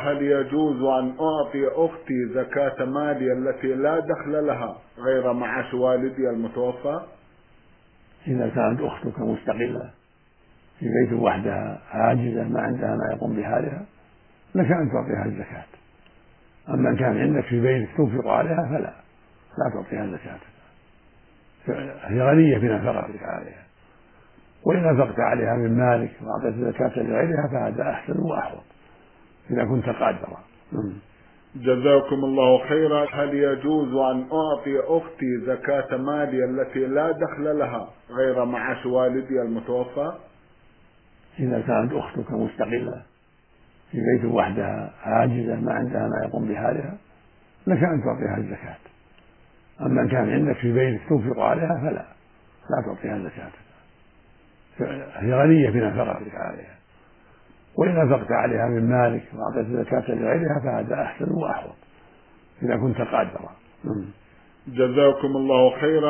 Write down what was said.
هل يجوز أن أعطي أختي زكاة مالي التي لا دخل لها غير معاش والدي المتوفى؟ إذا كانت أختك مستقلة في بيت وحدها عاجزة ما عندها ما يقوم بحالها لك أن تعطيها الزكاة. أما إن كان عندك في بيتك تنفق عليها فلا، لا تعطيها الزكاة، هي غنية بنفقتك عليها. وإن نفقت عليها من مالك وأعطيت الزكاة لغيرها فهذا أحسن وأحوط إذا كنت قادرا. جزاكم الله خيرا. هل يجوز أن أعطي أختي زكاة مالي التي لا دخل لها غير معاش والدي المتوفى؟ إذا كانت أختك مستقلة في بيت وحدها عاجزة ما عندها ما يقوم بحالها لك أن تعطيها الزكاة. أما إن كان عندك في بيتك تنفق عليها فلا، لا تعطيها الزكاة، هي غنية بنفقتك عليها. وإن نفقت عليها من مالك وأعطيت الزكاة لغيرها فهذا أحسن وأحوط إذا كنت قادرا. جزاكم الله خيرا.